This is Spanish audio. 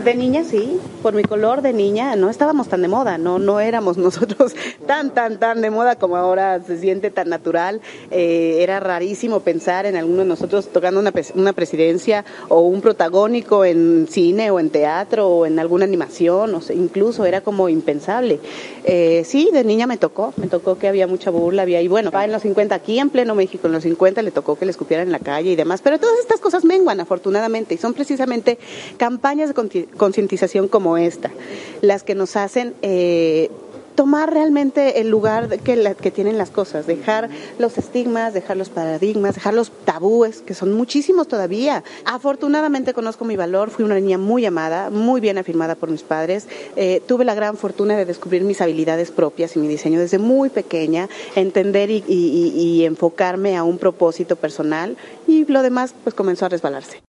De niña sí, por mi color de niña no estábamos tan de moda, no éramos nosotros tan de moda como ahora se siente tan natural. Era rarísimo pensar en alguno de nosotros tocando una presidencia o un protagónico en cine o en teatro o en alguna animación, o sea, incluso era como impensable. Sí, de niña me tocó que había mucha burla, y bueno, en los 50, aquí en pleno México, en los 50 le tocó que le escupieran en la calle y demás, pero todas estas cosas menguan afortunadamente y son precisamente campañas de concientización como esta las que nos hacen tomar realmente el lugar que tienen las cosas, dejar los estigmas, dejar los paradigmas, dejar los tabúes, que son muchísimos todavía. Afortunadamente conozco mi valor, fui una niña muy amada, muy bien afirmada por mis padres, tuve la gran fortuna de descubrir mis habilidades propias y mi diseño desde muy pequeña, entender y enfocarme a un propósito personal y lo demás pues comenzó a resbalarse.